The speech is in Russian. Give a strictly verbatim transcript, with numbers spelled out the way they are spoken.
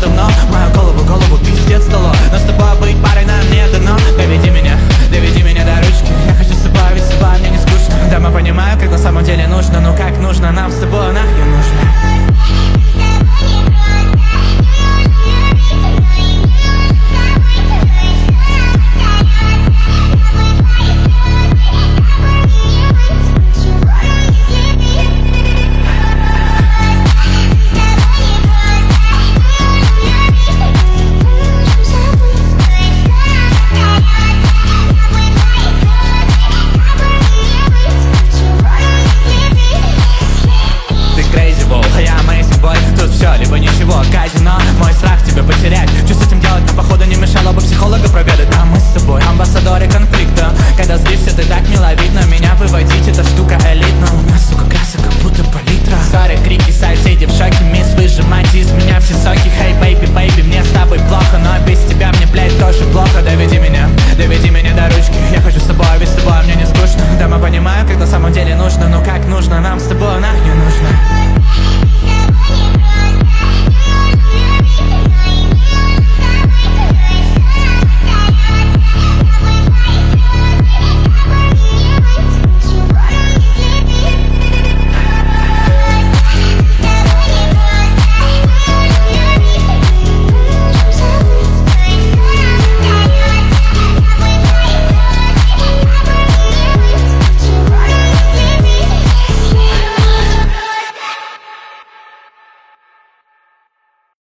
давно. Мою голову, голову пиздец дало, но с тобой быть парой нам не дано. Доведи меня, доведи меня до ручки, я хочу с тобой, ведь с тобой мне не скучно. Да, мы понимаем, как на самом деле нужно, но как нужно нам с тобой нахрен нужно. Либо ничего, казино, мой страх тебя потерять. Что с этим делать, но походу не мешало бы психолога проведать. Да, мы с тобой амбассадоры конфликта. Когда злишься, ты так мило видно. Меня выводить, эта штука элитна. У нас, сука, красок, как будто палитра. Ссоры, крики, соседи в шоке. Мисс, выжимайте из меня все соки. Хей, бэйби, бэйби, мне с тобой плохо, но без тебя мне, блядь, тоже плохо. Доведи меня, доведи меня до ручки, я хочу с тобой, ведь с тобой мне не скучно. Да, мы понимаем, как на самом деле нужно, но как нужно нам с тобой нахрен нужно.